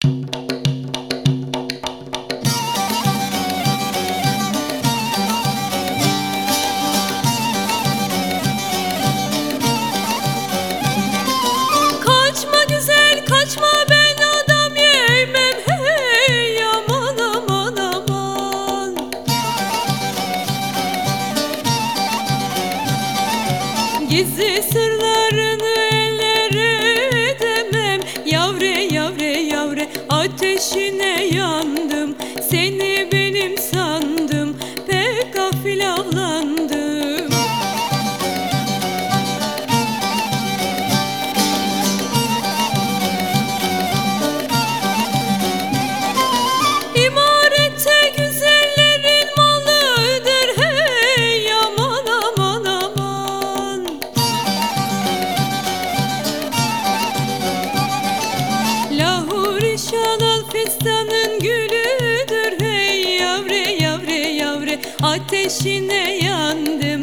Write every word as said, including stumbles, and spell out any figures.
Kaçma güzel kaçma, ben adam yemem, hey aman aman aman. Gizli sırlarını ellere edemem, yavre yavre yavre ateşine yandım. Seni benim sandım, pek gafil avlandım. İmarette güzellerin malıdır, hey aman aman aman. Lahuri şanal fistanın gülüdür, hey yavre yavre yavre ateşine yandım.